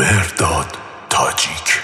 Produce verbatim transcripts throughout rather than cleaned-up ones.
مهرداد تاجیک.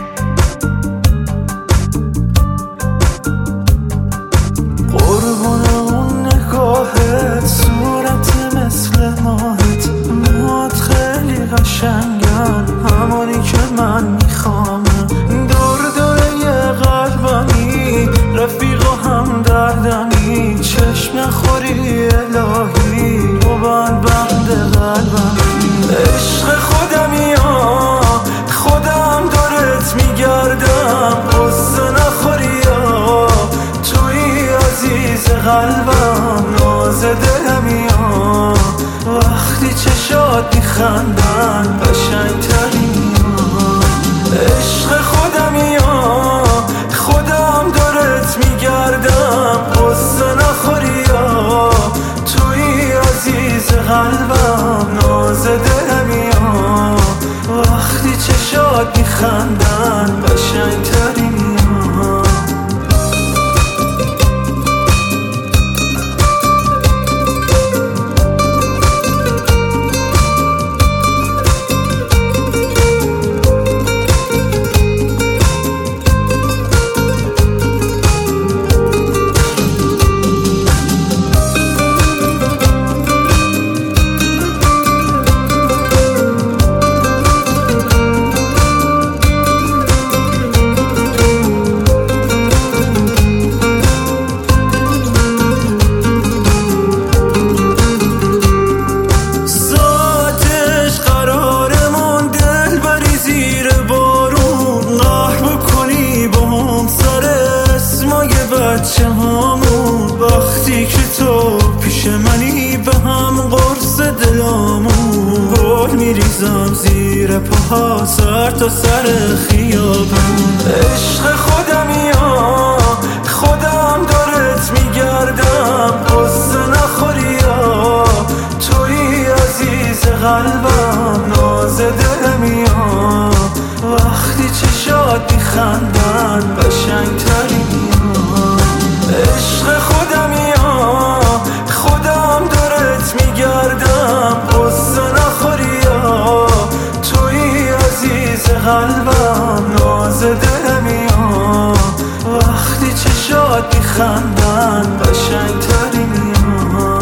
قربون اون نگاهت، صورت مثل ماهت، موهات خیلی قشنگن، همونی که من میخوام. دور دوره قلبمی، رفیق و هم دردمی، چشم نخوری الهی، تو بند بند قلبمی. عشق خودمی ها، خودم دورت میگردم، قصه نخوری ها، توی عزیز قلبم، ناز دلمی ها. وقتی چشات میخندن قشنگترین ها. عشق خودمی ها، خودم دورت میگردم، قصه نخوری ها، توی عزیز قلبم، ناز دلمی ها. وقتی چشات میخندن قشنگترین ها. وقتی که تو پیش منی به هم قرص دلامون، گل میریزم زیر پاها سر تا سر خیابون. عشق خودمی ها، خودم دورت میگردم، قصه نخوری ها، توی عزیز قلبم، ناز دلمی ها. وقتی چشات میخندن قشنگترین ها. عشق خودمی ها، خودم دورت میگردم، قصه نخوری ها، توی عزیز قلبم، ناز دلمی ها. وقتی چشات میخندن قشنگترین ها.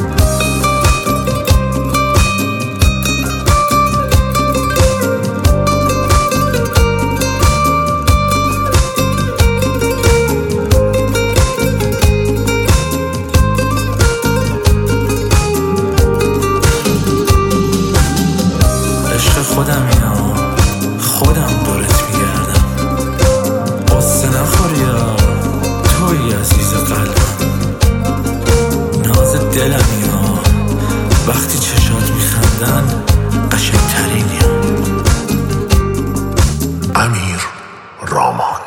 خودمی ها، خودم دورت میگردم، قصه نخوری ها، توی عزیز قلبم، ناز دلمی ها. وقتی چشات میخندن قشنگترینی ها. امیر رامان.